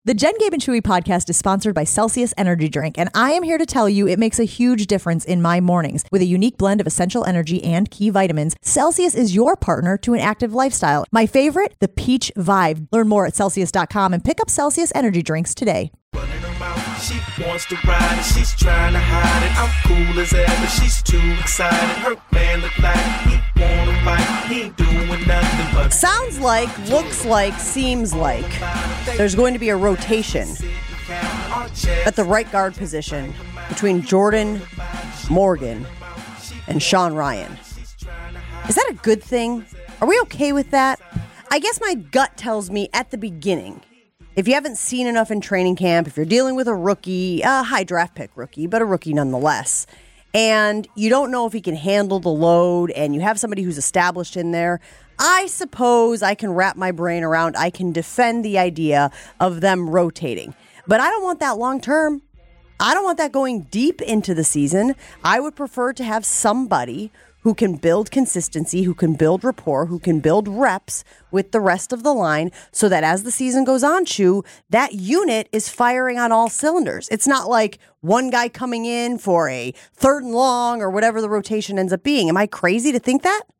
The Jen, Gabe, and Chewy podcast is sponsored by Celsius Energy Drink, and I am here to tell you it makes a huge difference in my mornings. With a unique blend of essential energy and key vitamins, Celsius is your partner to an active lifestyle. My favorite, the Peach Vibe. Learn more at Celsius.com and pick up Celsius Energy Drinks today. She wants to ride and she's trying to hide it. I'm cool as ever, she's too excited. Her man look like he wanna fight. He ain't doing nothing but sounds like, looks like, seems like there's going to be a rotation at the right guard position between Jordan Morgan and Sean Ryan. Is that a good thing? Are we okay with that? I guess my gut tells me at the beginning, if you haven't seen enough in training camp, if you're dealing with a rookie, a high draft pick rookie, but a rookie nonetheless, and you don't know if he can handle the load and you have somebody who's established in there, I suppose I can wrap my brain around, I can defend the idea of them rotating. But I don't want that long term. I don't want that going deep into the season. I would prefer to have somebody who can build consistency, who can build rapport, who can build reps with the rest of the line so that as the season goes on, Chew, that unit is firing on all cylinders. It's not like one guy coming in for a third and long or whatever the rotation ends up being. Am I crazy to think that?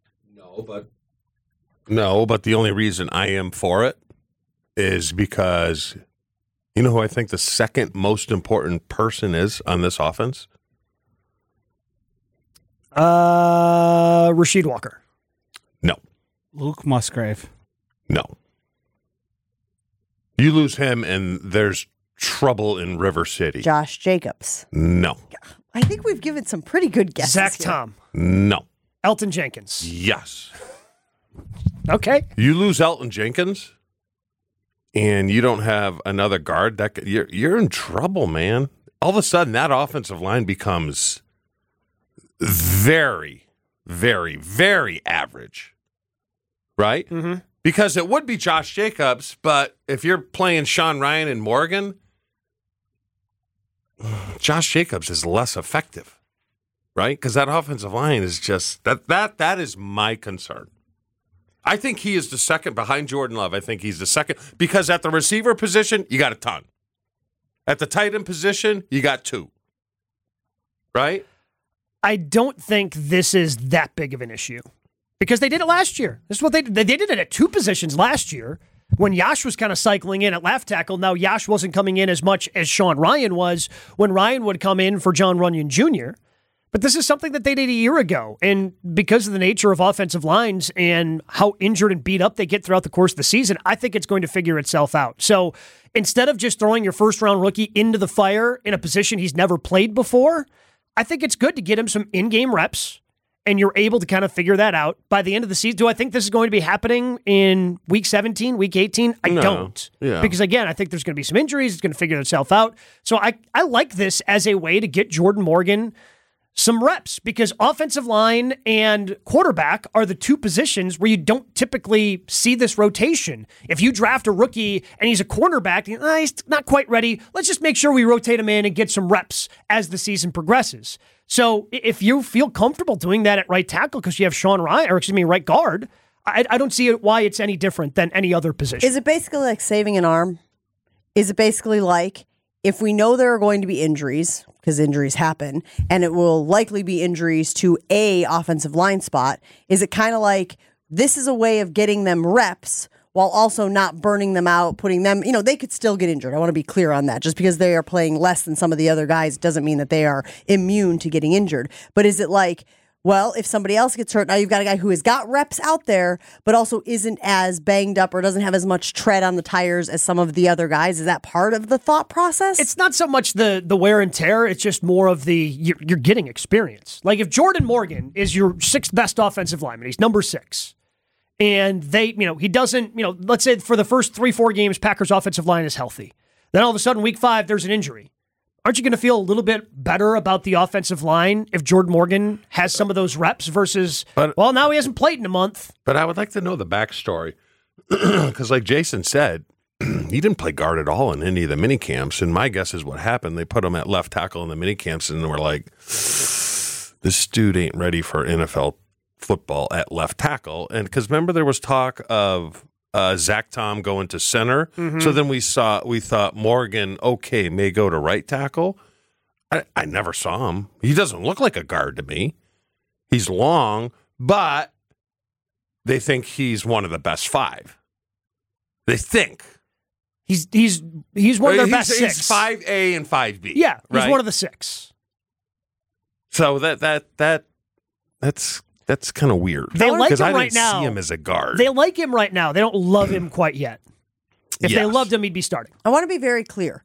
No, but the only reason I am for it is because you know who I think the second most important person is on this offense? Rasheed Walker. No. Luke Musgrave. No. You lose him and there's trouble in River City. Josh Jacobs. No. I think we've given some pretty good guesses. Zach here. Tom. No. Elton Jenkins. Yes. Okay. You lose Elton Jenkins and you don't have another guard, you're in trouble, man. All of a sudden that offensive line becomes very, very, very average, right? Mm-hmm. Because it would be Josh Jacobs, but if you're playing Sean Ryan and Morgan, Josh Jacobs is less effective, right? Because that offensive line is just that is my concern. I think he is the second behind Jordan Love. I think he's the second because at the receiver position, you got a ton. At the tight end position, you got two, right? I don't think this is that big of an issue because they did it last year. This is what they did. They did it at two positions last year when Yash was kind of cycling in at left tackle. Now, Yash wasn't coming in as much as Sean Ryan was when Ryan would come in for John Runyon Jr., but this is something that they did a year ago. And because of the nature of offensive lines and how injured and beat up they get throughout the course of the season, I think it's going to figure itself out. So instead of just throwing your first-round rookie into the fire in a position he's never played before, I think it's good to get him some in-game reps, and you're able to kind of figure that out by the end of the season. Do I think this is going to be happening in Week 17, Week 18? I don't. Yeah. Because, again, I think there's going to be some injuries. It's going to figure itself out. So I like this as a way to get Jordan Morgan some reps because offensive line and quarterback are the two positions where you don't typically see this rotation. If you draft a rookie and he's a cornerback, he's not quite ready. Let's just make sure we rotate him in and get some reps as the season progresses. So if you feel comfortable doing that at right tackle because you have Sean Ryan, right guard, I don't see why it's any different than any other position. Is it basically like saving an arm? Is it basically like if we know there are going to be injuries, because injuries happen, and it will likely be injuries to a offensive line spot, is it kind of like this is a way of getting them reps while also not burning them out, putting them, they could still get injured. I want to be clear on that. Just because they are playing less than some of the other guys doesn't mean that they are immune to getting injured. But is it like, well, if somebody else gets hurt, now you've got a guy who has got reps out there, but also isn't as banged up or doesn't have as much tread on the tires as some of the other guys. Is that part of the thought process? It's not so much the wear and tear. It's just more of you're getting experience. Like if Jordan Morgan is your sixth best offensive lineman, he's number 6. And he doesn't, let's say for the first 3-4 games, Packers offensive line is healthy. Then all of a sudden, week 5, there's an injury. Aren't you going to feel a little bit better about the offensive line if Jordan Morgan has some of those reps versus, now he hasn't played in a month? But I would like to know the backstory because like Jason said, he didn't play guard at all in any of the mini camps. And my guess is what happened. They put him at left tackle in the mini camps and were like, this dude ain't ready for NFL football at left tackle. And because remember there was talk of Zach Tom going to center. So then we thought Morgan, may go to right tackle. I never saw him. He doesn't look like a guard to me. He's long, but they think he's one of the best 5. They think. He's one of their best 6. He's 5A and 5B. Yeah, he's right? one of the 6. So that's kind of weird. They like him I right didn't now. see him as a guard. They like him right now. They don't love him quite yet. If they Yes. loved him, he'd be starting. I want to be very clear.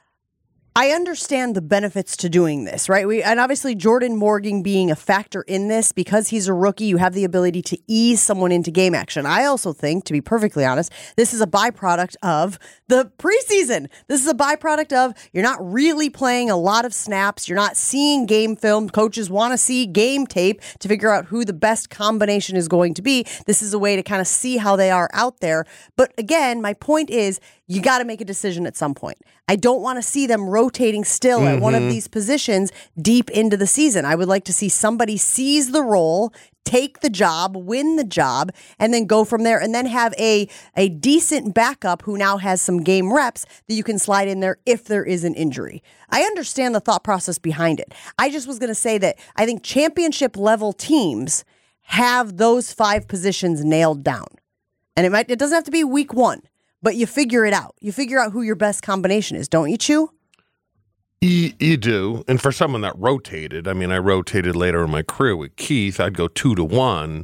I understand the benefits to doing this, right? And obviously Jordan Morgan being a factor in this, because he's a rookie, you have the ability to ease someone into game action. I also think, to be perfectly honest, this is a byproduct of the preseason. This is a byproduct of you're not really playing a lot of snaps. You're not seeing game film. Coaches want to see game tape to figure out who the best combination is going to be. This is a way to kind of see how they are out there. But again, my point is, you got to make a decision at some point. I don't want to see them rotating still at one of these positions deep into the season. I would like to see somebody seize the role, take the job, win the job, and then go from there, and then have a decent backup who now has some game reps that you can slide in there if there is an injury. I understand the thought process behind it. I just was going to say that I think championship level teams have those 5 positions nailed down. And it doesn't have to be week 1. But you figure it out. You figure out who your best combination is, don't you, Chew? You do. And for someone that rotated, I mean, I rotated later in my career with Keith. I'd go 2 to 1.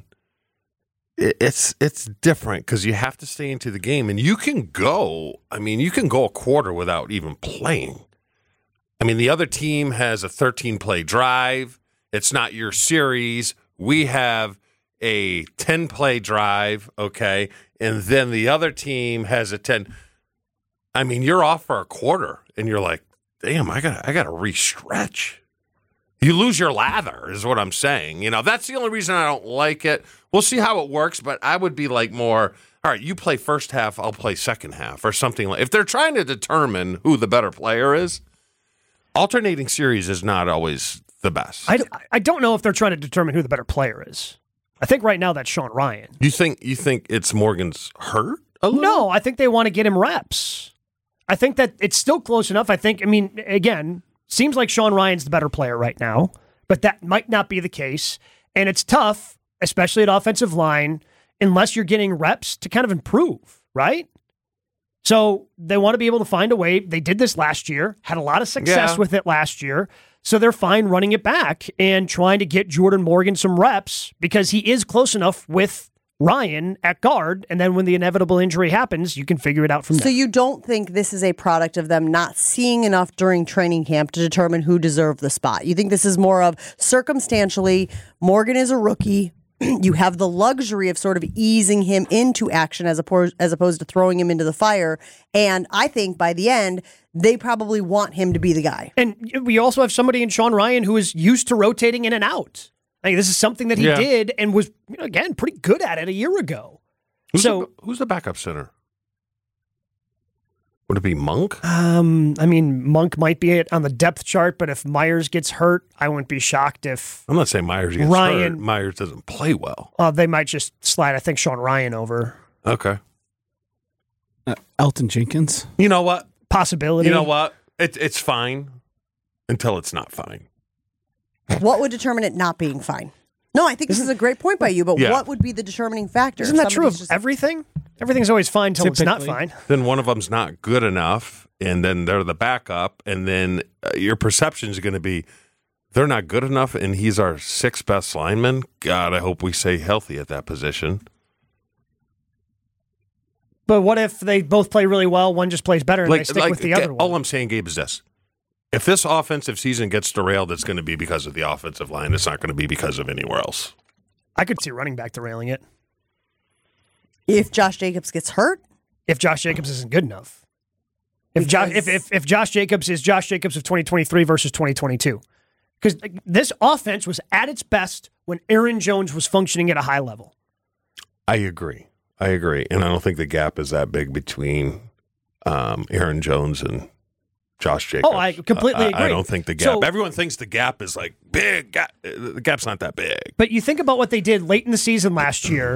It's different because you have to stay into the game. And you can go a quarter without even playing. I mean, the other team has a 13-play drive. It's not your series. We have a 10-play drive, okay? And then the other team has a 10. I mean, you're off for a quarter, and you're like, damn, I got to restretch. You lose your lather, is what I'm saying. You know, that's the only reason I don't like it. We'll see how it works, but I would be like more, all right, you play first half, I'll play second half, or something like. If they're trying to determine who the better player is, alternating series is not always the best. I don't know if they're trying to determine who the better player is. I think right now that's Sean Ryan. You think it's Morgan's hurt a little? No, I think they want to get him reps. I think that it's still close enough. Again, seems like Sean Ryan's the better player right now, but that might not be the case. And it's tough, especially at offensive line, unless you're getting reps to kind of improve, right? So they want to be able to find a way. They did this last year, had a lot of success with it last year. So they're fine running it back and trying to get Jordan Morgan some reps because he is close enough with Ryan at guard. And then when the inevitable injury happens, you can figure it out from there. So you don't think this is a product of them not seeing enough during training camp to determine who deserved the spot? You think this is more of circumstantially, Morgan is a rookie. You have the luxury of sort of easing him into action as opposed to throwing him into the fire. And I think by the end, they probably want him to be the guy. And we also have somebody in Sean Ryan who is used to rotating in and out. I mean, this is something that he did and was, again, pretty good at it a year ago. Who's the backup center? Would it be Monk? Monk might be on the depth chart, but if Myers gets hurt, I wouldn't be shocked if I'm not saying Myers gets hurt. Myers doesn't play well. They might just slide, I think, Sean Ryan over. Okay. Elton Jenkins. You know what? Possibility. You know what? It's fine until it's not fine. What would determine it not being fine? No, I think this is a great point by you, but what would be the determining factor? Isn't that true of everything? Everything's always fine until it's not fine. Then one of them's not good enough, and then they're the backup, and then your perception is going to be they're not good enough, and he's our 6th best lineman. God, I hope we stay healthy at that position. But what if they both play really well, one just plays better, and they stick with the other one? All I'm saying, Gabe, is this. If this offensive season gets derailed, it's going to be because of the offensive line. It's not going to be because of anywhere else. I could see running back derailing it. If Josh Jacobs gets hurt? If Josh Jacobs isn't good enough. If Josh Jacobs is Josh Jacobs of 2023 versus 2022. Because this offense was at its best when Aaron Jones was functioning at a high level. I agree. And I don't think the gap is that big between Aaron Jones and Josh Jacobs. Oh, I completely agree. I don't think the gap. Everyone thinks the gap is like big. The gap's not that big. But you think about what they did late in the season last year.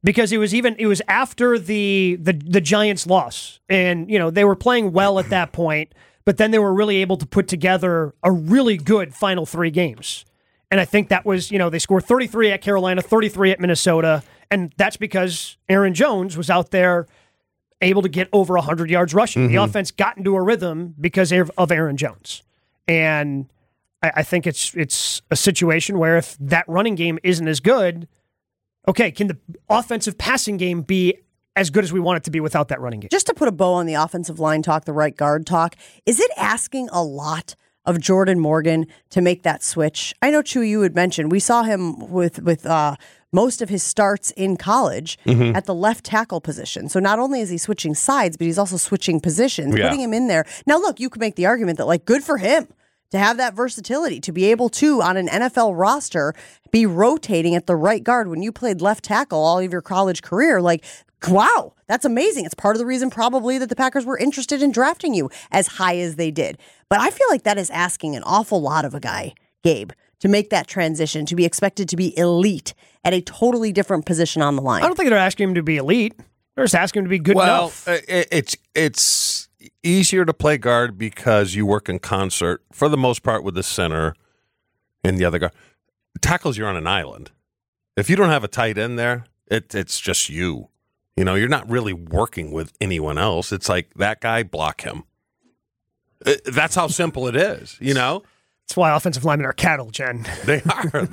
Because it was after the Giants loss. And, they were playing well at that point, but then they were really able to put together a really good final 3 games. And I think that was, they scored 33 at Carolina, 33 at Minnesota, and that's because Aaron Jones was out there able to get over 100 yards rushing. The offense got into a rhythm because of Aaron Jones. And I think it's a situation where if that running game isn't as good, okay, can the offensive passing game be as good as we want it to be without that running game? Just to put a bow on the offensive line talk, the right guard talk, is it asking a lot of Jordan Morgan to make that switch? I know, Chewy, you had mentioned we saw him with most of his starts in college at the left tackle position. So not only is he switching sides, but he's also switching positions, putting him in there. Now, look, you could make the argument that, good for him to have that versatility, to be able to, on an NFL roster, be rotating at the right guard when you played left tackle all of your college career. Wow, that's amazing. It's part of the reason probably that the Packers were interested in drafting you as high as they did. But I feel like that is asking an awful lot of a guy, Gabe, to make that transition, to be expected to be elite at a totally different position on the line. I don't think they're asking him to be elite. They're just asking him to be good enough. It's easier to play guard because you work in concert, for the most part, with the center and the other guard. Tackles, you're on an island. If you don't have a tight end there, it's just you. You're not really working with anyone else. It's like, that guy, block him. That's how simple it is, That's why offensive linemen are cattle, Jen. They are.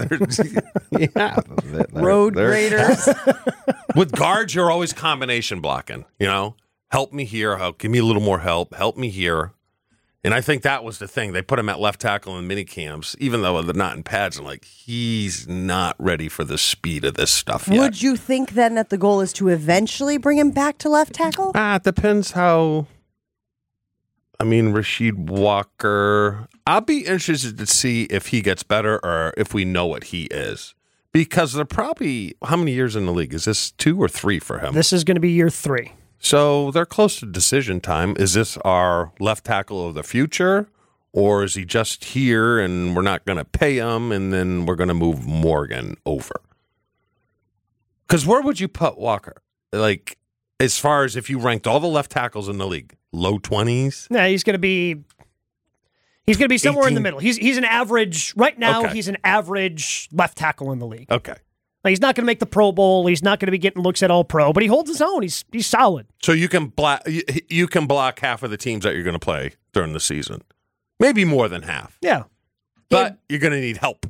Road graders. With guards, you're always combination blocking, Help me here. Give me a little more help. Help me here. And I think that was the thing. They put him at left tackle in mini camps, even though they're not in pads. I'm like, he's not ready for the speed of this stuff yet. Would you think then that the goal is to eventually bring him back to left tackle? It depends how. Rasheed Walker, I'll be interested to see if he gets better or if we know what he is. Because they're probably, how many years in the league? Is this 2 or 3 for him? This is going to be year 3. So they're close to decision time. Is this our left tackle of the future? Or is he just here and we're not going to pay him and then we're going to move Morgan over? Because where would you put Walker? As far as if you ranked all the left tackles in the league, low 20s? Yeah, he's going to be somewhere 18. in the middle. He's an average right now. Okay. He's an average left tackle in the league. Okay. He's not going to make the Pro Bowl. He's not going to be getting looks at All Pro, but he holds his own. He's solid. So you can block half of the teams that you're going to play during the season, maybe more than half. Yeah, but you're going to need help.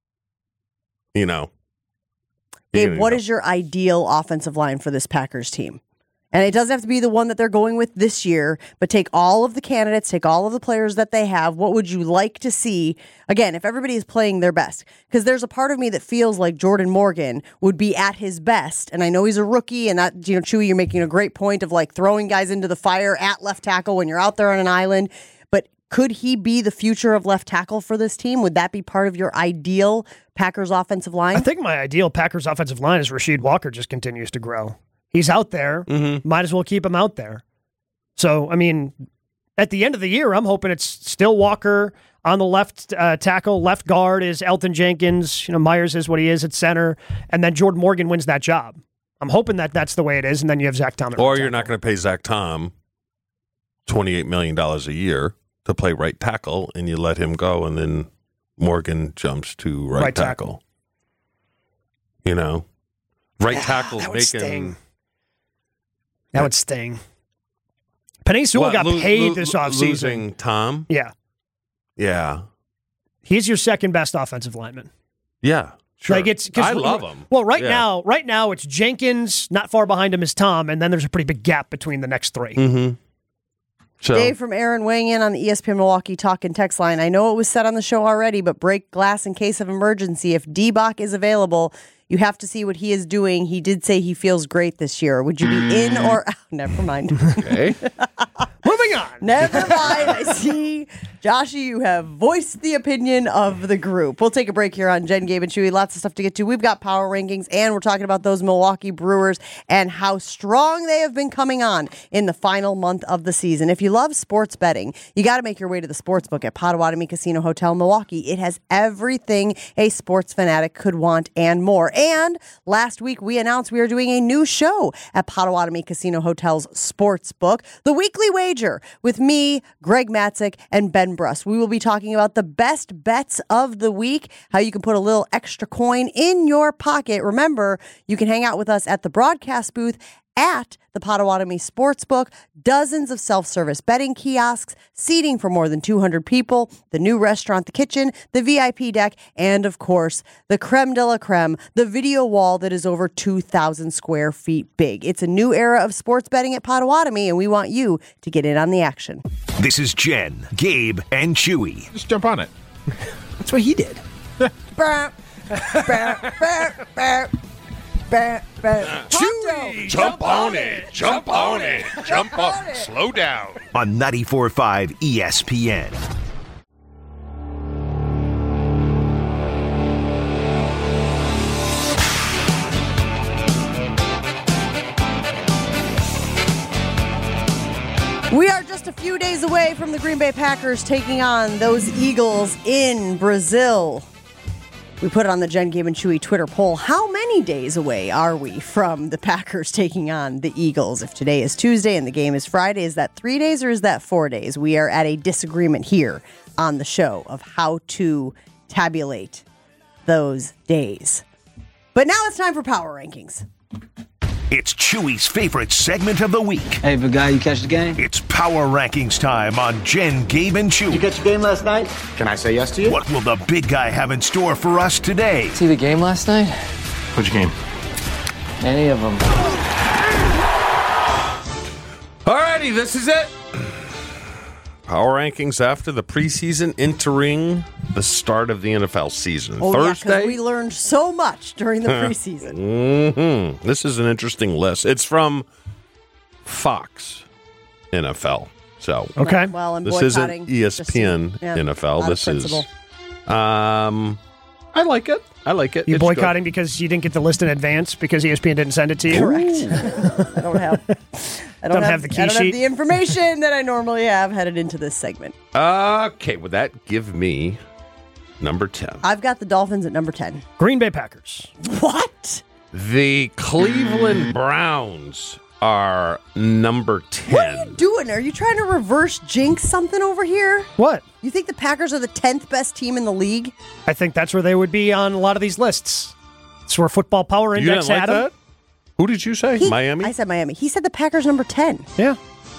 Gabe, what is your ideal offensive line for this Packers team? And it doesn't have to be the one that they're going with this year, but take all of the candidates, take all of the players that they have. What would you like to see, again, if everybody is playing their best? Because there's a part of me that feels like Jordan Morgan would be at his best. And I know he's a rookie, and that, Chewy, you're making a great point of throwing guys into the fire at left tackle when you're out there on an island. But could he be the future of left tackle for this team? Would that be part of your ideal Packers offensive line? I think my ideal Packers offensive line is Rasheed Walker just continues to grow. He's out there. Might as well keep him out there. So, at the end of the year, I'm hoping it's still Walker on the left tackle. Left guard is Elton Jenkins. Myers is what he is at center. And then Jordan Morgan wins that job. I'm hoping that that's the way it is. And then you have Zach Tom. Or you're not going to pay Zach Tom $28 million a year to play right tackle, and you let him go, and then Morgan jumps to right tackle. Right tackle's that would making... sting. That would sting. Penei Sewell got paid this offseason. Losing Tom? Yeah. Yeah. He's your second best offensive lineman. Yeah. Sure. I love him. Well, right now it's Jenkins, not far behind him is Tom, and then there's a pretty big gap between the next 3. Mm-hmm. So, Dave from Aaron weighing in on the ESPN Milwaukee talk and text line. I know it was said on the show already, but break glass in case of emergency. If D-Bach is available, you have to see what he is doing. He did say he feels great this year. Would you be in or out? Never mind. Okay. Moving on. Never mind. I see Joshy, you have voiced the opinion of the group. We'll take a break here on Jen, Gabe, and Chewy. Lots of stuff to get to. We've got power rankings, and we're talking about those Milwaukee Brewers and how strong they have been coming on in the final month of the season. If you love sports betting, you got to make your way to the sportsbook at Potawatomi Casino Hotel Milwaukee. It has everything a sports fanatic could want and more. And last week, we announced we are doing a new show at Potawatomi Casino Hotel's Sportsbook, The Weekly Wager, with me, Greg Matzik, and Ben Bruss. We will be talking about the best bets of the week, how you can put a little extra coin in your pocket. Remember, you can hang out with us at the broadcast booth at the Potawatomi Sportsbook, dozens of self-service betting kiosks, seating for more than 200 people, the new restaurant, The Kitchen, the VIP deck, and of course, the creme de la creme, the video wall that is over 2,000 square feet big. It's a new era of sports betting at Potawatomi, and we want you to get in on the action. This is Jen, Gabe, and Chewy. Just jump on it. That's what he did. Chewy, jump on it. Jump on it. Jump on it. Slow down. On 94.5 ESPN. We are just a few days away from the Green Bay Packers taking on those Eagles in Brazil. We put it on the Jen, Gabe, and Chewy Twitter poll. How many days away are we from the Packers taking on the Eagles? If today is Tuesday and the game is Friday, is that 3 days or is that 4 days? We are at a disagreement here on the show of how to tabulate those days. But now it's time for Power Rankings. It's Chewy's favorite segment of the week. Hey, big guy, you catch the game? It's Power Rankings time on Jen, Gabe, and Chewy. You catch the game last night? Can I say yes to you? What will the big guy have in store for us today? See the game last night? Which game? Any of them. Alrighty, this is it. Power rankings after the preseason, entering the start of the NFL season. Oh, Thursday. yeah, because we learned so much during the preseason. Mm-hmm. This is an interesting list. It's from Fox NFL. So Okay. Well, and this boycotting. isn't ESPN NFL. This is. I like it. I like it. You It's boycotting because you didn't get the list in advance because ESPN didn't send it to you? Correct. I don't have the key I don't sheet. have the information that I normally have headed into this segment. good. Okay, would that give me number 10? I've got the Dolphins at number 10. Green Bay Packers. What? The Cleveland Browns are number 10. What are you doing? Are you trying to reverse jinx something over here? What? You think the Packers are the 10th best team in the league? I think that's where they would be on a lot of these lists. It's where Football Power You Index didn't like had them. that? Who did you say? Miami? I said Miami. He said the Packers number 10. Yeah.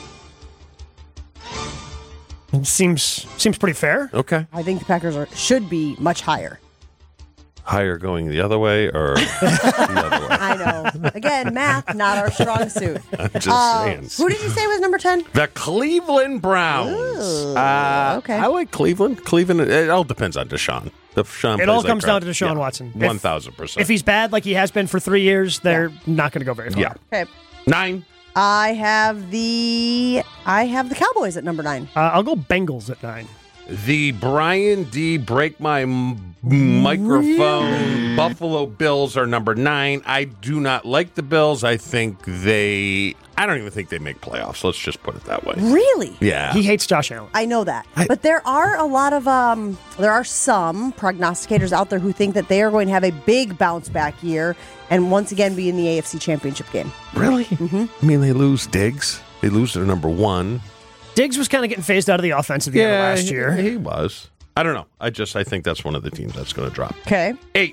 It seems pretty fair. Okay. I think the Packers should be much higher. Higher going the other way or the other way? I know. Again, math, not our strong suit. I'm just saying. Who did you say was number 10? The Cleveland Browns. okay. I like Cleveland. Cleveland, it all depends on Deshaun. It all comes down to Deshaun Watson. 1,000%. If he's bad like he has been for 3 years, they're not going to go very far. Yeah. Okay. 9. I have the Cowboys at number 9. I'll go Bengals at 9. The Brian D. Break My Microphone Buffalo Bills are number 9. I do not like the Bills. I don't even think they make playoffs. Let's just put it that way. Really? Yeah. He hates Josh Allen. I know that. But there are a lot of there are some prognosticators out there who think that they are going to have a big bounce back year and once again be in the AFC Championship game. Really? Mm-hmm. I mean, they lose Diggs. They lose their number 1. Diggs was kind of getting phased out of the offense at the end of last year. He was. I don't know. I think that's one of the teams that's going to drop. Okay. 8.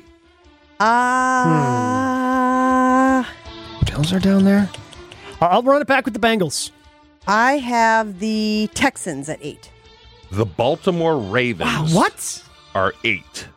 Bills are down there. I'll run it back with the Bengals. I have the Texans at 8. The Baltimore Ravens. What? Are 8.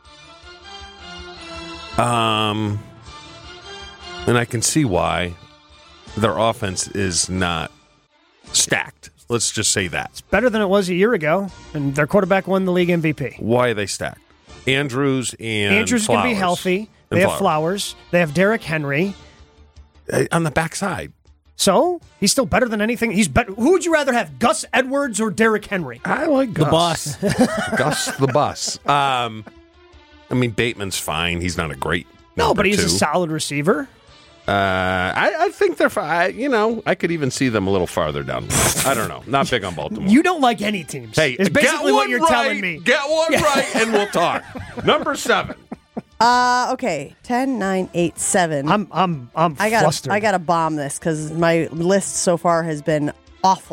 And I can see why their offense is not stacked. Let's just say that. It's better than it was a year ago, and their quarterback won the league MVP. Why are they stacked? Andrews going to be healthy. They have Flowers. They have Derrick Henry. On the backside. So he's still better than anything. He's better. Who would you rather have, Gus Edwards or Derrick Henry? I like Gus. The boss. Gus the bus. I mean, Bateman's fine. He's not a great No, but he's two. a solid receiver. I think they're fine. I could even see them a little farther down. I don't know. Not big on Baltimore. You don't like any teams. Hey, it's basically get what one you're right, telling me. Get one right, and we'll talk. Number 7. Okay, 10, 9, 8, 7. I'm I flustered. gotta bomb this because my list so far has been awful.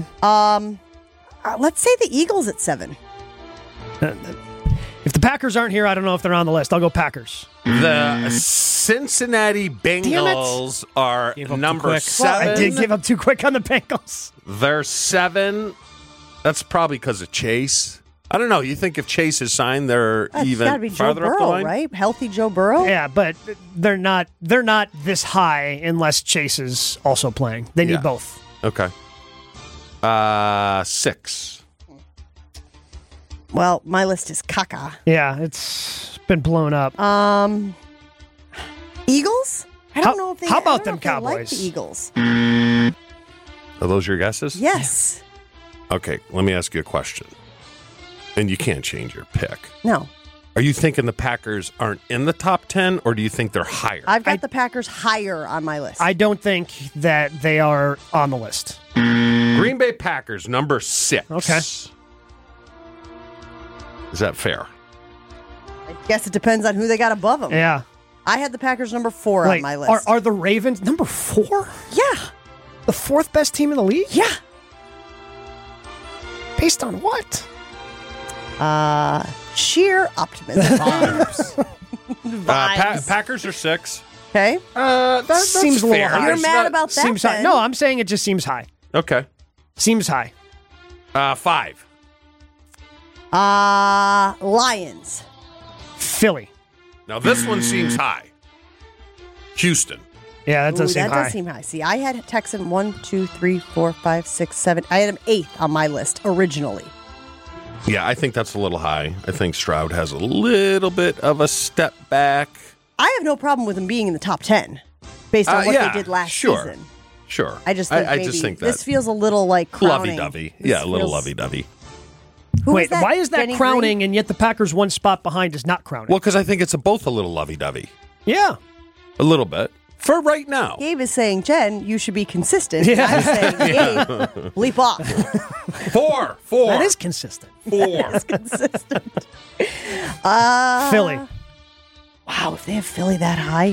Let's say the Eagles at 7. If the Packers aren't here, I don't know if they're on the list. I'll go Packers. The Cincinnati Bengals are Gave up too number quick. 7. I did give up too quick on the Bengals. They're 7. That's probably because of Chase. I don't know. You think if Chase is signed, they're It's even gotta be Joe farther up the Burrow, line? right? Healthy Joe Burrow. Yeah, but they're not this high unless Chase is also playing. They need Yeah. both. Okay. 6. Well, my list is caca. Yeah, it's been blown up. Eagles? I don't know if they. how about I don't them know if they like Cowboys? the Eagles. Are those your guesses? Yes. Okay, let me ask you a question. And you can't change your pick. No. Are you thinking the Packers aren't in the top 10, or do you think they're higher? I've got the Packers higher on my list. I don't think that they are on the list. Green Bay Packers, number 6. Okay. Is that fair? guess it depends on who they got above them. Yeah. I had the Packers number 4 on Wait, my list. Are the Ravens number 4? Yeah. The 4th best team in the league? Yeah. Based on what? Sheer optimism. Vibes. Packers are 6. Okay. That Seems a little fair. high. You're mad about that, Seems high. then. No, I'm saying it just seems high. Okay. Seems high. 5. Lions. Philly. Now this one seems high. Houston. Yeah, that does Ooh, seem that high. does seem high. See, I had Texan 1, 2, 3, 4, 5, 6, 7. I had him 8th on my list originally. Yeah, I think that's a little high. I think Stroud has a little bit of a step back. I have no problem with him being in the top 10 based on what yeah, they did last sure. season. Sure. I just think I maybe just think this that feels a little like crowning. lovey-dovey. This Yeah, a little feels- lovey-dovey. Who Wait, was why is that Denny crowning Green? and yet the Packers one spot behind is not crowning? Well, because I think it's both a little lovey-dovey. Yeah. A little bit. For right now. Gabe is saying, Jen, you should be consistent. Yeah. I'm saying, Gabe, leap off. 4. That is consistent. 4. Consistent. Philly. Wow, if they have Philly that high.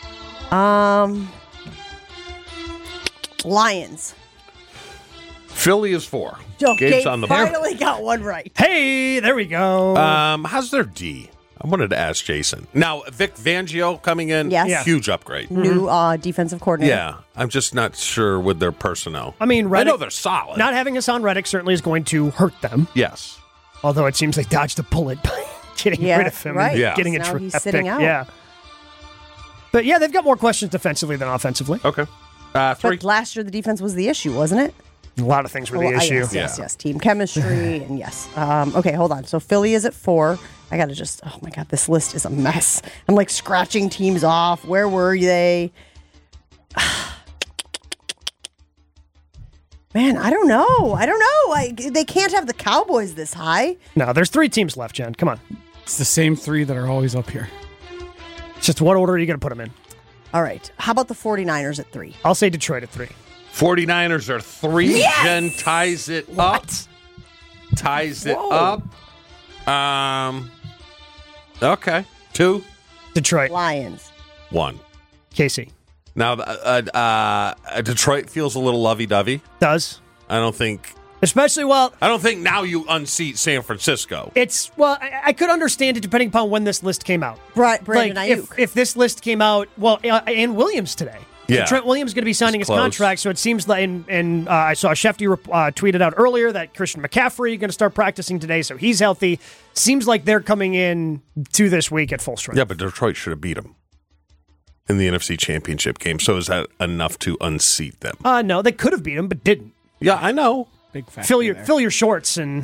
Lions. Philly is 4. Joe, Gabe's Gabe on the finally got one right. Hey, there we go. How's their D? I wanted to ask Jason. Now, Vic Fangio coming in, Yes. Yeah. huge upgrade. New defensive coordinator. Yeah, I'm just not sure with their personnel. I mean, Reddick, I know they're solid. not having Hassan Reddick certainly is going to hurt them. Yes. Although it seems they dodged a bullet by getting Yeah, rid of him right. and Yeah. getting a Now he's draft sitting pick. out. Yeah. But yeah, they've got more questions defensively than offensively. Okay. 3. But last year the defense was the issue, wasn't it? A lot of things were the Oh, issue. Yes. Team chemistry and yes. Okay, hold on. So Philly is at 4. I got to just, oh my God, this list is a mess. I'm like scratching teams off. Where were they? Man, I don't know. They can't have the Cowboys this high. No, there's 3 teams left, Jen. Come on. It's the same 3 that are always up here. It's just what order are you going to put them in? All right. How about the 49ers at 3? I'll say Detroit at 3. 49ers are 3. Yes! Jen ties it up. Ties it up. Okay. 2. Detroit. Lions. 1. Casey. Now, Detroit feels a little lovey-dovey. Does. I don't think now you unseat San Francisco. It's, well, I could understand it depending upon when this list came out. Brandon Like, Ayuk. if this list came out, well, and Williams today. Yeah. Trent Williams is going to be signing his It's close. contract, so it seems like, and I saw Shefty tweeted out earlier that Christian McCaffrey going to start practicing today, so he's healthy. Seems like they're coming in to this week at full strength. Yeah, but Detroit should have beat them in the NFC Championship game. So is that enough to unseat them? No, they could have beat him, but didn't. Yeah, I know. Big factor Fill there. your shorts and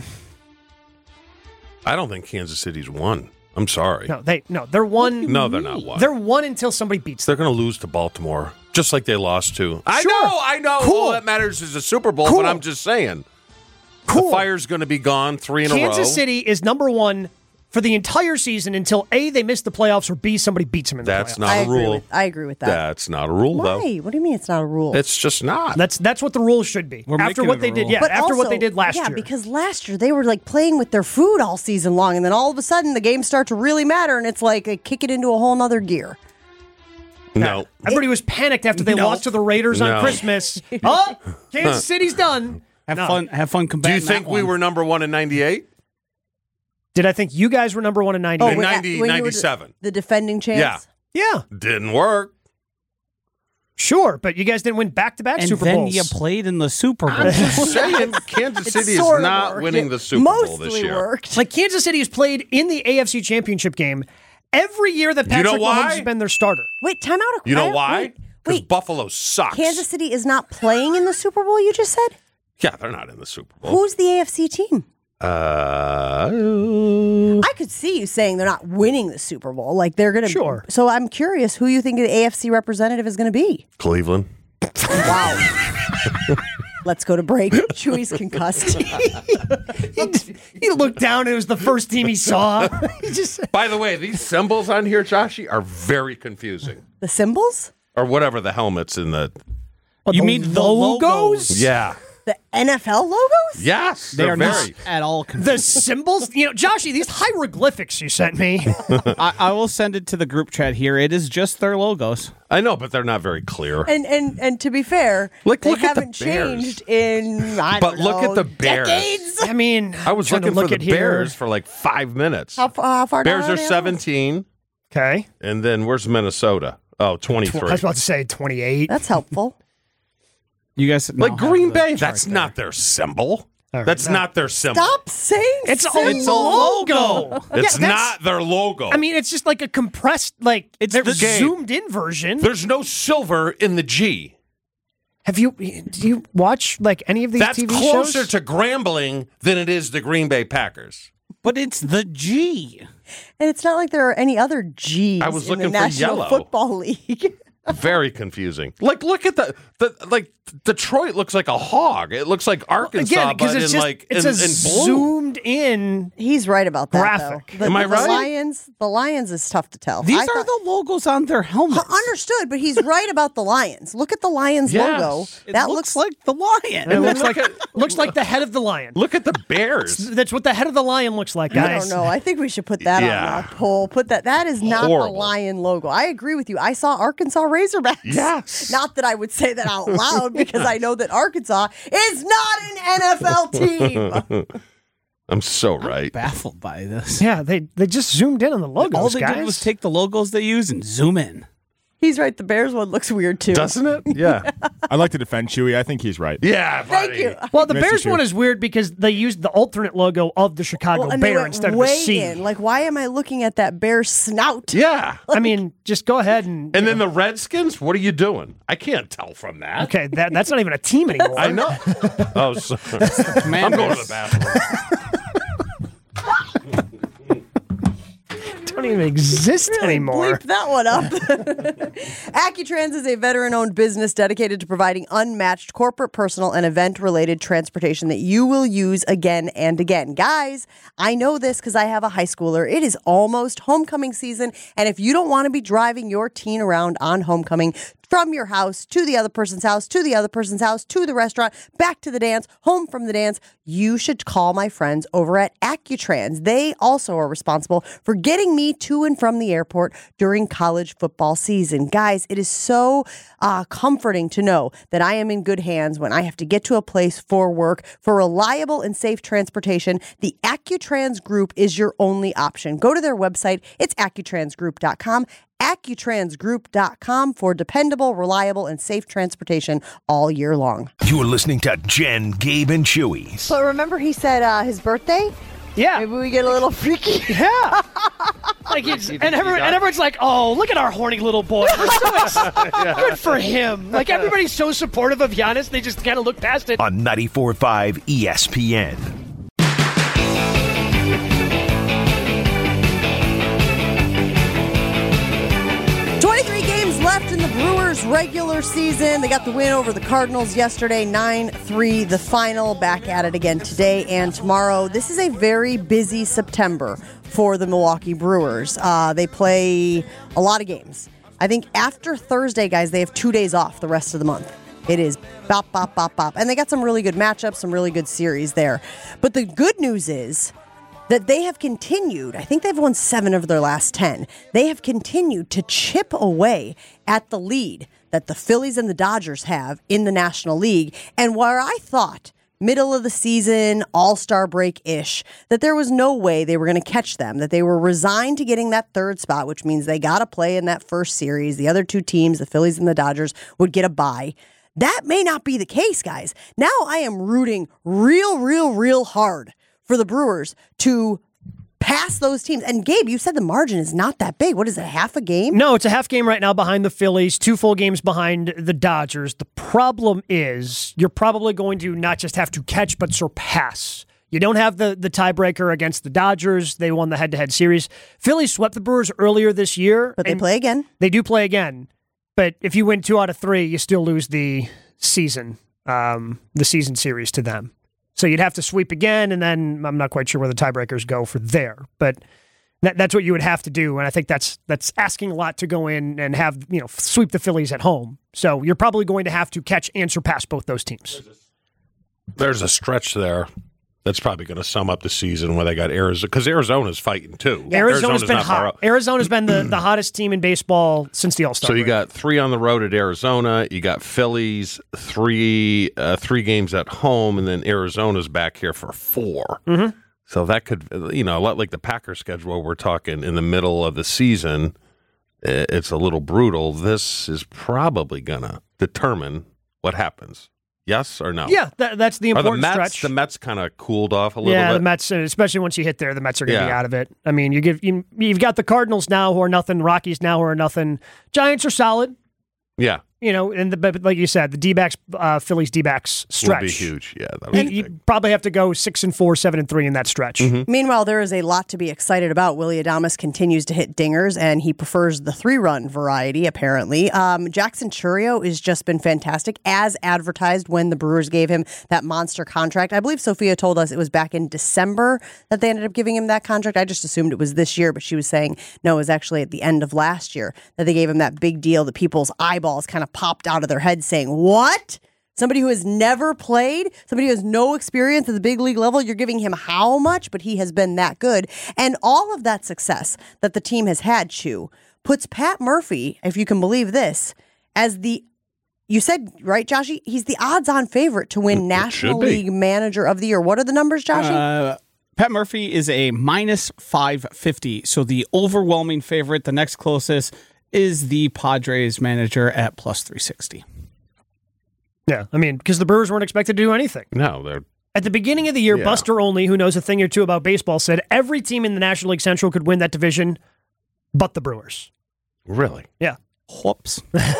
I don't think Kansas City's won. I'm sorry. they're one. No, they're not one. They're one until somebody beats them. They're going to lose to Baltimore. Just like they lost to. Sure. I know. Cool. All that matters is the Super Bowl, Cool. but I'm just saying. Cool. The fire's going to be gone 3 in a row. Kansas City is number one for the entire season until A, they miss the playoffs, or B, somebody beats them in the That's playoffs. not a rule. I agree with that. That's not a rule, though. Why? What do you mean it's not a rule? It's just not. That's what the rules should be. We're after making what it they a did, rule. yeah. But After what also- they did last year. Yeah, because last year they were like playing with their food all season long, and then all of a sudden the games start to really matter, and it's like they kick it into a whole nother gear. No. Everybody was panicked after they lost to the Raiders No. on Christmas. Oh, Kansas City's done. Have No. fun. Have fun Do combating you think that we one. were number 1 in 98? Did I think you guys were number one in 98? In when- 90, when you were 97. the defending champs. Yeah. Yeah, Didn't work. sure, but you guys didn't win back-to-back And Super then Bowls. you played in the Super Bowl. I'm just saying, Kansas City is Sort of not worked. winning It the Super Bowl this mostly year. worked. Like Kansas City has played in the AFC Championship game every year that You Patrick know Mahomes why? has been their starter. Wait, time out. You know why? Because Wait, Buffalo sucks. Kansas City is not playing in the Super Bowl, you just said? Yeah, they're not in the Super Bowl. Who's the AFC team? Uh, I could see you saying they're not winning the Super Bowl. Like they're going to. Sure. So I'm curious who you think the AFC representative is going to be. Cleveland. Wow. Let's go to break. Chewy's concussed. He looked down and it was the first team he saw. He just By the way, these symbols on here, Joshy, are very confusing. The symbols? Or whatever the helmets in the. You mean the logos? Yeah. The NFL logos? Yes. They They're are very. not at all the confused. symbols. You know, Joshy, these hieroglyphics you sent me. I will send it to the group chat here. It is just their logos. I know, but they're not very clear. And to be fair, Look they at the haven't Bears. changed in But don't look know, at the Bears. decades. I mean, I was trying to looking look for at the here. Bears for like 5 minutes. How far down Bears are they on? 17, Okay, and then where's Minnesota? Oh, I 23. was about to say 28. That's helpful. You guys now Like have Green the Bay, chart that's there. not their symbol. right, That's no. not their symbol. Stop saying It's symbols. a logo. It's Yeah, that's- not their logo. I mean, it's just like a compressed, like It's their the game. zoomed in version. there's no silver in the G. Do you watch like any of these That's TV closer shows? to Grambling than it is the Green Bay Packers. But it's the G. And it's not like there are any other G's I was in the looking for National yellow. Football League. Very confusing. Like, look at the like Detroit looks like a hog. It looks like Arkansas, Again, because but it's in just like it's in a blue. zoomed in. He's right about that. Graphic. Though. Am I right? The Lions is tough to tell. These I are thought- the logos on their helmets. Understood, but he's right about the Lions. Look at the Lions Yes. logo. It That looks like the lion. It looks like looks like the head of the lion. Look at the Bears. That's what the head of the lion looks like, I guys. don't know. I think we should put that Yeah. on a poll. Put that. That is not Horrible. the Lion logo. I agree with you. I saw Arkansas Razorbacks. Yes. Not that I would say that out loud because I know that Arkansas is not an NFL team. I'm so right. Baffled by this. Yeah, they just zoomed in on the logos, All they guys. did was take the logos they use and zoom in. He's right. The Bears one looks weird too. Doesn't it? Yeah. I'd like to defend Chewy. I think he's right. Yeah, buddy. Thank you. well, the Nice to Bears see one you. is weird because they used the alternate logo of the Chicago and they Bear went instead of the way C. in. Like, why am I looking at that bear snout? Yeah. I mean, just go ahead and. And then the Redskins, what are you doing? I can't tell from that. Okay, that's not even a team anymore. I know. Oh, sorry. I'm going to the bathroom. Don't even exist anymore. Bleep that one up. Accutrans is a veteran-owned business dedicated to providing unmatched corporate, personal, and event-related transportation that you will use again and again. Guys, I know this because I have a high schooler. It is almost homecoming season, and if you don't want to be driving your teen around on homecoming, from your house to the other person's house, to the other person's house, to the restaurant, back to the dance, home from the dance, you should call my friends over at Accutrans. They also are responsible for getting me to and from the airport during college football season. Guys, it is so comforting to know that I am in good hands when I have to get to a place for work. For reliable and safe transportation, the Accutrans Group is your only option. Go to their website. It's accutransgroup.com. AccuTransGroup.com for dependable, reliable, and safe transportation all year long. You're listening to Jen, Gabe, and Chewy. But remember he said his birthday? Yeah. Maybe we get a little freaky. Yeah. Like it's, and everyone's like, oh, look at our horny little boy. We're so good for him. Like everybody's so supportive of Giannis, they just kind of look past it. On 94.5 ESPN. 23 games left in the Brewers regular season. They got the win over the Cardinals yesterday, 9-3 the final. Back at it again today and tomorrow. This is a very busy September for the Milwaukee Brewers. They play a lot of games. I think after Thursday, guys, they have 2 days off the rest of the month. It is bop, bop, bop, bop. And they got some really good matchups, some really good series there. But the good news is that they have continued, I think they've won 7 of their last 10. They have continued to chip away at the lead that the Phillies and the Dodgers have in the National League. And where I thought, middle of the season, all-star break-ish, that there was no way they were going to catch them, that they were resigned to getting that third spot, which means they got to play in that first series. The other 2 teams, the Phillies and the Dodgers, would get a bye. That may not be the case, guys. Now I am rooting real hard for the Brewers to pass those teams. And Gabe, you said the margin is not that big. What is it, half a game? No, it's a half game right now behind the Phillies, 2 full games behind the Dodgers. The problem is you're probably going to not just have to catch, but surpass. You don't have the tiebreaker against the Dodgers. They won the head-to-head series. Phillies swept the Brewers earlier this year. But they play again. They do play again. But if you win 2 out of 3, you still lose the season series to them. So you'd have to sweep again, and then I'm not quite sure where the tiebreakers go for there. But that's what you would have to do, and I think that's asking a lot to go in and have sweep the Phillies at home. So you're probably going to have to catch and surpass both those teams. There's a stretch there that's probably going to sum up the season where they got Arizona, because Arizona's fighting too. Arizona's been hot. Arizona's been the hottest team in baseball since the All-Star break. So you got 3 on the road at Arizona. You got Phillies, 3 games at home, and then Arizona's back here for 4. Mm-hmm. So that could, a lot like the Packers schedule, we're talking in the middle of the season, it's a little brutal. This is probably going to determine what happens. Yes or no? Yeah, that's the important stretch. The Mets kind of cooled off a little bit. Yeah, the Mets, especially once you hit there, the Mets are going to be out of it. I mean, you've got the Cardinals now who are nothing, Rockies now who are nothing. Giants are solid. Yeah. But like you said, the D-backs, Phillies D-backs stretch will be huge. Yeah, that'll be you probably have to go 6-4, 7-3 in that stretch. Mm-hmm. Meanwhile, there is a lot to be excited about. Willy Adames continues to hit dingers, and he prefers the 3-run variety, apparently. Jackson Chourio has just been fantastic, as advertised when the Brewers gave him that monster contract. I believe Sophia told us it was back in December that they ended up giving him that contract. I just assumed it was this year, but she was saying, no, it was actually at the end of last year that they gave him that big deal that people's eyeballs kind of popped out of their head saying, what? Somebody who has never played, somebody who has no experience at the big league level, you're giving him how much? But he has been that good. And all of that success that the team has had, Chew, puts Pat Murphy, if you can believe this, as you said, right, Joshy? He's the odds-on favorite to win National League Manager of the Year. What are the numbers, Joshy? Pat Murphy is a minus 550. So the overwhelming favorite, the next closest, is the Padres manager at plus 360. Yeah, I mean, because the Brewers weren't expected to do anything. No, they're... At the beginning of the year, Buster Olney, who knows a thing or two about baseball, said every team in the National League Central could win that division, but the Brewers. Really? Yeah. Whoops.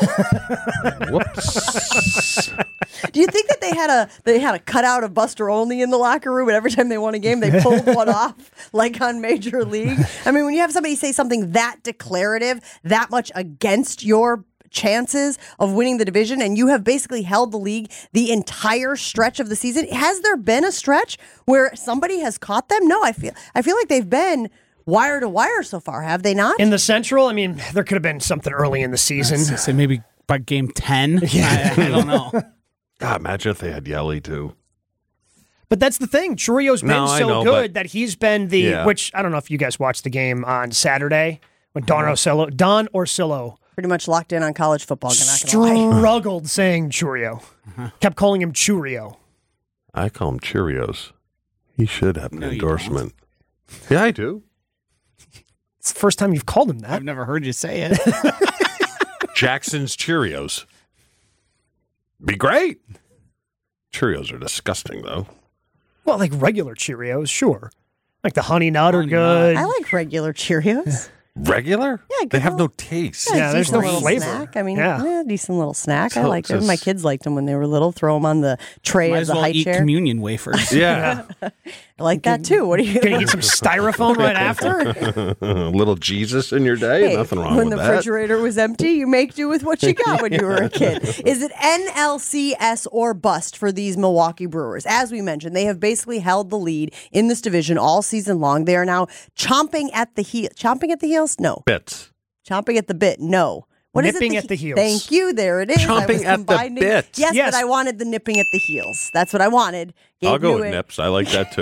Whoops. Do you think that they had a cutout of Buster Olney in the locker room, and every time they won a game, they pulled one off, like on Major League? I mean, when you have somebody say something that declarative, that much against your chances of winning the division, and you have basically held the league the entire stretch of the season, has there been a stretch where somebody has caught them? No, I feel like they've been wire to wire so far, have they not? In the Central, I mean, there could have been something early in the season. Say maybe by game 10. Yeah. I don't know. God, imagine if they had Yelly too. But that's the thing. Chourio's been so good that he's been which I don't know if you guys watched the game on Saturday when Don Orsillo pretty much locked in on college football. Struggled saying Chourio. Kept calling him Chourio. I call him Cheerios. He should have an endorsement. Yeah, I do. It's the first time you've called him that. I've never heard you say it. Jackson's Cheerios. Be great. Cheerios are disgusting, though. Well, like regular Cheerios, sure. Like the Honey Nut are good. I like regular Cheerios. Regular? Yeah, they have good no little- taste. Yeah, there's no decent little flavor. Snack. I mean, Yeah. decent little snack. I So liked it's them. My just- kids liked them when they were little. Throw them on the tray Might of as the well high eat chair. communion wafers. Yeah. I like that too. What are you Gonna eat some styrofoam right after? Little Jesus in your day. Hey, Nothing wrong when with the that. refrigerator was empty, you make do with what you got when you were a kid. Is it NLCS or bust for these Milwaukee Brewers? As we mentioned, they have basically held the lead in this division all season long. They are now chomping at the heel. Chomping at the heels? No. Bits. Chomping at the bit? No. What is Nipping it? at the heels. Thank you. There it is. I Chomping was at the combining- bit. Yes, Yes. but I wanted the nipping at the heels. That's what I wanted. I'll Gabe go knew with it. nips. I like that too.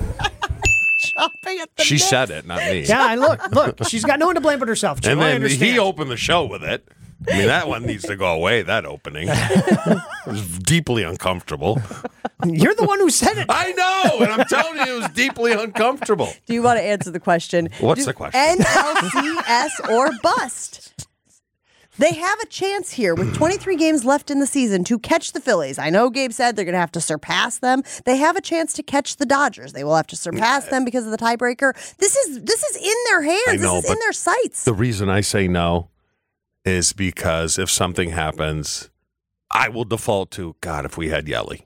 Chomping at the She nips. said it, not me. Yeah, and look, she's got no one to blame but herself. Joe. And I then understand. he opened the show with it. I mean, that one needs to go away, that opening. It was deeply uncomfortable. You're the one who said it. I know, and I'm telling you, it was deeply uncomfortable. Do you want to answer the question? What's the question? NLCS or bust? They have a chance here with 23 games left in the season to catch the Phillies. I know Gabe said they're going to have to surpass them. They have a chance to catch the Dodgers. They will have to surpass them because of the tiebreaker. This is in their hands. I know, this is in but their sights. The reason I say no is because if something happens, I will default to, God, if we had Yelly.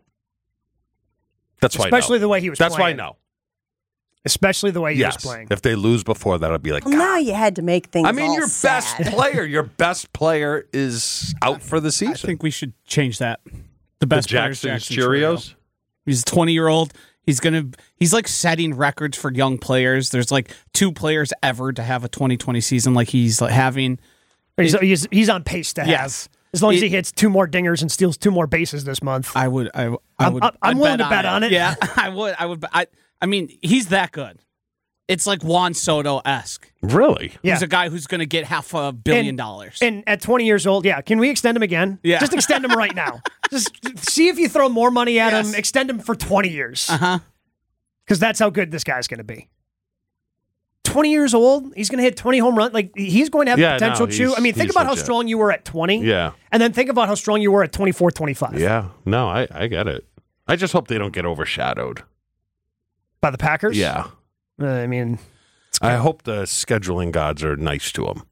That's why Especially no. the way he was That's playing. why no. Especially the way he was Yes. playing. If they lose before that, I'd be like, Well, now you had to make things I mean, all your sad. your best player is out for the season. I think we should change that. The best player is Jackson's Jackson Churio. Cheerios. He's a 20-year-old. He's like setting records for young players. There's like 2 players ever to have a 2020 season like he's like having. He's on pace to have. Yes. As long as he hits 2 more dingers and steals 2 more bases this month. I would. I'm I'd willing to bet on it. Yeah, I would. I mean, he's that good. It's like Juan Soto-esque. Really? Yeah. He's a guy who's going to get $500 million. And at 20 years old, yeah. Can we extend him again? Yeah. Just extend him right now. Just see if you throw more money at Yes. him. Extend him for 20 years. Uh-huh. Because that's how good this guy's going to be. 20 years old, he's going to hit 20 home runs. Like, he's going to have potential, Chew. I mean, think he's about how legit. strong you were at 20. Yeah. And then think about how strong you were at 24, 25. Yeah. No, I get it. I just hope they don't get overshadowed. By the Packers? Yeah. I mean, I hope the scheduling gods are nice to them.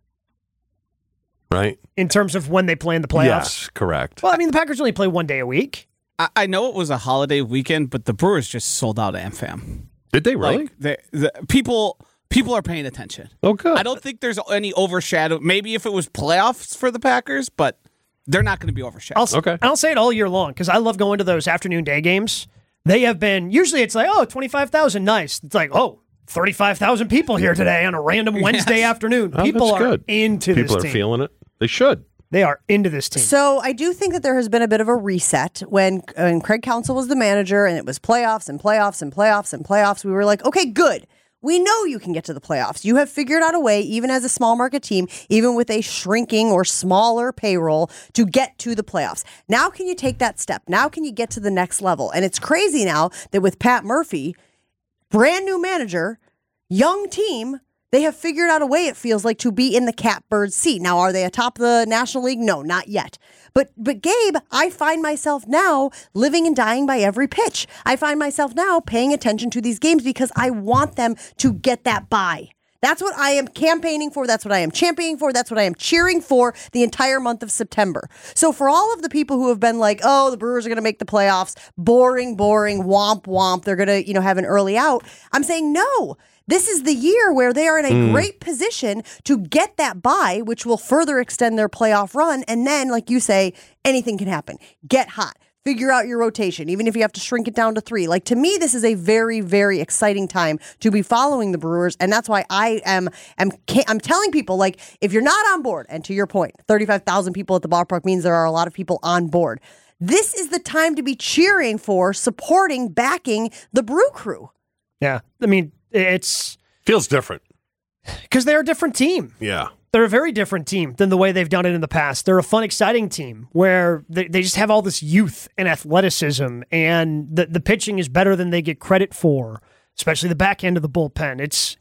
Right? in terms of when they play in the playoffs. Yes, correct. Well, I mean, the Packers only play 1 day a week. I know it was a holiday weekend, but the Brewers just sold out AmFam. Did they really? Like, the people are paying attention. Oh, good. I don't think there's any overshadow. Maybe if it was playoffs for the Packers, but they're not going to be overshadowed. Okay. And I'll say it all year long because I love going to those afternoon day games. They have been, usually it's like, oh, 25,000, nice. It's like, oh, 35,000 people here today on a random Wednesday afternoon. Oh, People that's are good. into this People are team. feeling it. They should. They are into this team. So I do think that there has been a bit of a reset when Craig Counsell was the manager and it was playoffs and playoffs and playoffs and playoffs. We were like, okay, good. We know you can get to the playoffs. You have figured out a way, even as a small market team, even with a shrinking or smaller payroll, to get to the playoffs. Now can you take that step? Now can you get to the next level? And it's crazy now that with Pat Murphy, brand new manager, young team, they have figured out a way, it feels like, to be in the catbird seat. Now, are they atop the National League? No, not yet. But Gabe, I find myself now living and dying by every pitch. I find myself now paying attention to these games because I want them to get that bye. That's what I am campaigning for. That's what I am championing for. That's what I am cheering for the entire month of September. So for all of the people who have been like, oh, the Brewers are going to make the playoffs, boring, womp, womp, they're going to, have an early out. I'm saying no. This is the year where they are in a great position to get that bye, which will further extend their playoff run. And then, like you say, anything can happen. Get hot. Figure out your rotation, even if you have to shrink it down to 3. Like, to me, this is a very, very exciting time to be following the Brewers. And that's why I'm telling people, like, if you're not on board, and to your point, 35,000 people at the ballpark means there are a lot of people on board. This is the time to be cheering for, supporting, backing the Brew Crew. Yeah. I mean, it's Feels different. because they're a different team. Yeah. They're a very different team than the way they've done it in the past. They're a fun, exciting team wthey just have all this youth and athleticism, and the pitching is better than they get credit for, especially the back end of the bullpen.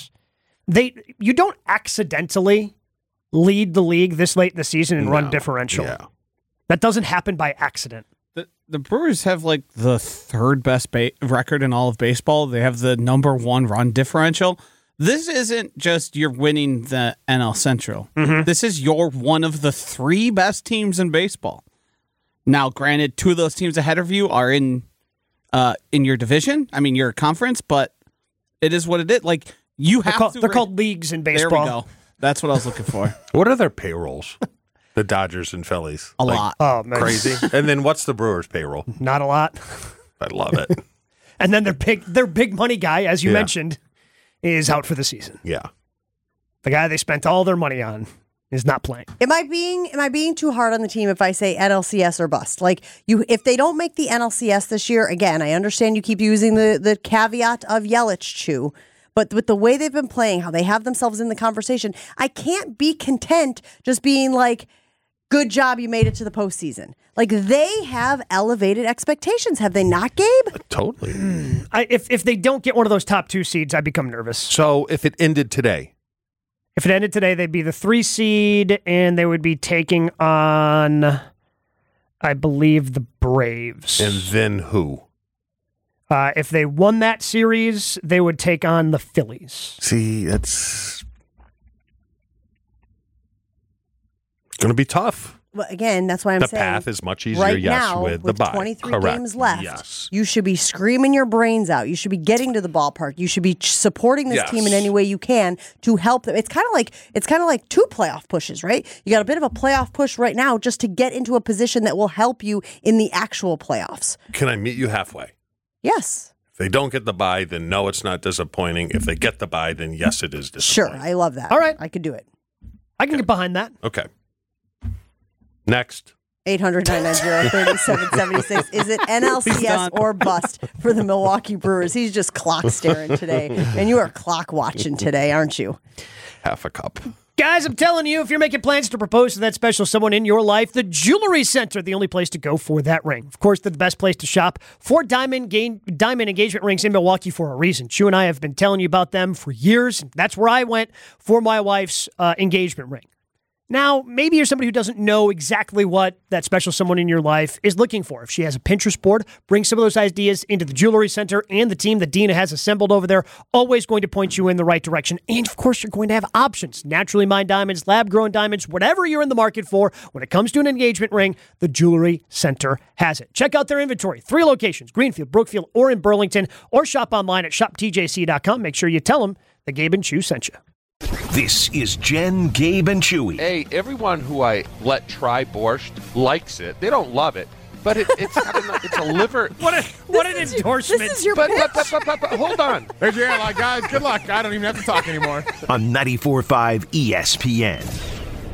You don't accidentally lead the league this late in the season and run differential. Yeah. That doesn't happen by accident. The Brewers have like the third best record in all of baseball. They have the number 1 run differential. This isn't just you're winning the NL Central. This is you're one of the 3 best teams in baseball. Now, granted, 2 of those teams ahead of you are in your division. I mean, your conference, but it is what it is. Like you have they're called leagues in baseball. There we go. That's what I was looking for. What are their payrolls? The Dodgers and Phillies. A lot. Oh, man. Crazy. And then what's the Brewers' payroll? Not a lot. I love it. And then their big money guy, as you mentioned, is out for the season. Yeah. The guy they spent all their money on is not playing. Am I being too hard on the team if I say NLCS or bust? Like if they don't make the NLCS this year, again, I understand you keep using the caveat of Yelich chew, but with the way they've been playing, how they have themselves in the conversation, I can't be content just being like, good job, you made it to the postseason. Like they have elevated expectations, have they not, Gabe? Totally. If they don't get one of those top 2 seeds, I become nervous. So if it ended today? If it ended today, they'd be the 3 seed, and they would be taking on, I believe, the Braves. And then who? If they won that series, they would take on the Phillies. See, it's going to be tough. Well, again, that's why I'm saying the path is much easier, right yes, now, with the bye. 23 Correct. games left, yes. You should be screaming your brains out. You should be getting to the ballpark. You should be supporting this team in any way you can to help them. It's kind of like 2 playoff pushes, right? You got a bit of a playoff push right now just to get into a position that will help you in the actual playoffs. Can I meet you halfway? Yes. If they don't get the bye, then no, it's not disappointing. If they get the bye, then yes, it is disappointing. Sure, I love that. All right. I could do it. I can get behind that. Okay. Next. 800-990-3776. Is it NLCS or bust for the Milwaukee Brewers? He's just clock staring today. And you are clock watching today, aren't you? Half a cup. Guys, I'm telling you, if you're making plans to propose to that special someone in your life, the Jewelry Center, the only place to go for that ring. Of course, they're the best place to shop for diamond engagement rings in Milwaukee for a reason. Chew and I have been telling you about them for years. That's where I went for my wife's engagement ring. Now, maybe you're somebody who doesn't know exactly what that special someone in your life is looking for. If she has a Pinterest board, bring some of those ideas into the Jewelry Center, and the team that Dina has assembled over there, always going to point you in the right direction. And, of course, you're going to have options. Naturally mined diamonds, lab-grown diamonds, whatever you're in the market for. When it comes to an engagement ring, the Jewelry Center has it. Check out their inventory. 3 locations, Greenfield, Brookfield, or in Burlington, or shop online at shoptjc.com. Make sure you tell them that Gabe and Chew sent you. This is Jen, Gabe, and Chewy. Hey, everyone who I let try borscht likes it. They don't love it, but it's a liver. What an endorsement. This is your but hold on. There's your airline, guys. Good luck. I don't even have to talk anymore. On 94.5 ESPN.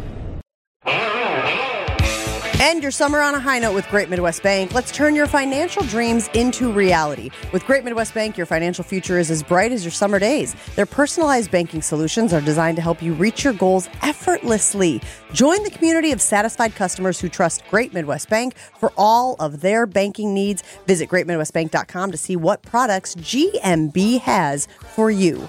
End your summer on a high note with Great Midwest Bank. Let's turn your financial dreams into reality. With Great Midwest Bank, your financial future is as bright as your summer days. Their personalized banking solutions are designed to help you reach your goals effortlessly. Join the community of satisfied customers who trust Great Midwest Bank for all of their banking needs. Visit greatmidwestbank.com to see what products GMB has for you.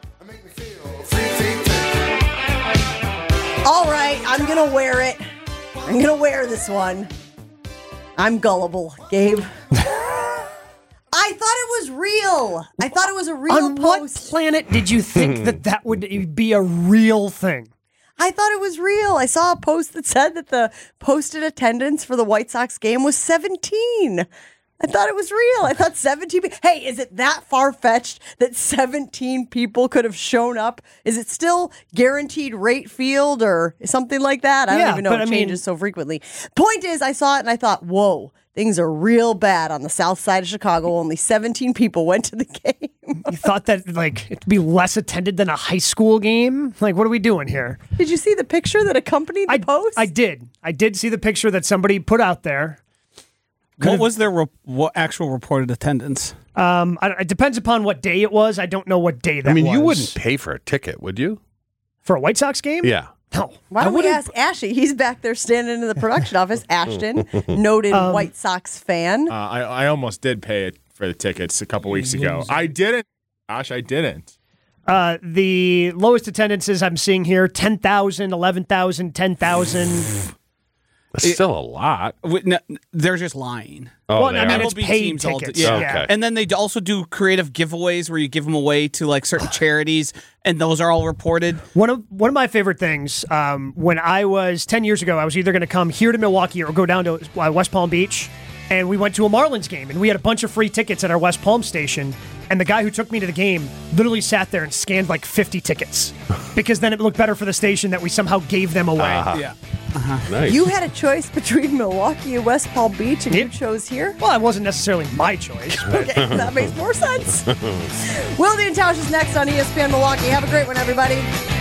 All right, I'm going to wear it. I'm going to wear this one. I'm gullible, Gabe. I thought it was real. I thought it was a real On post. what planet did you think that would be a real thing? I thought it was real. I saw a post that said that the posted attendance for the White Sox game was 17. I thought it was real. I thought 17 people. Hey, is it that far-fetched that 17 people could have shown up? Is it still guaranteed rate field or something like that? I don't even know. It changes so frequently. Point is, I saw it and I thought, whoa, things are real bad on the south side of Chicago. Only 17 people went to the game. You thought that it'd be less attended than a high school game? Like, what are we doing here? Did you see the picture that accompanied the post? I did. I did see the picture that somebody put out there. What was their actual reported attendance? It depends upon what day it was. I don't know what day that was. I mean, you wouldn't pay for a ticket, would you? For a White Sox game? Yeah. No. Why don't we ask Ashy? He's back there standing in the production office. Ashton, noted White Sox fan. I almost did pay for the tickets a couple weeks ago. I didn't. Gosh, I didn't. The lowest attendances I'm seeing here, 10,000, 11,000, 10,000. It's still a lot. No, they're just lying. Oh, Well, they I mean, are? it's paid tickets. Yeah. Okay. And then they also do creative giveaways where you give them away to like certain charities, and those are all reported. One of my favorite things, when I was 10 years ago, I was either going to come here to Milwaukee or go down to West Palm Beach, and we went to a Marlins game, and we had a bunch of free tickets at our West Palm station, and the guy who took me to the game literally sat there and scanned like 50 tickets, because then it looked better for the station that we somehow gave them away. Yeah. Nice. You had a choice between Milwaukee and West Palm Beach, and you chose here? Well, it wasn't necessarily my choice. But Okay, that makes more sense. Wilde and Tausch is next on ESPN Milwaukee. Have a great one, everybody.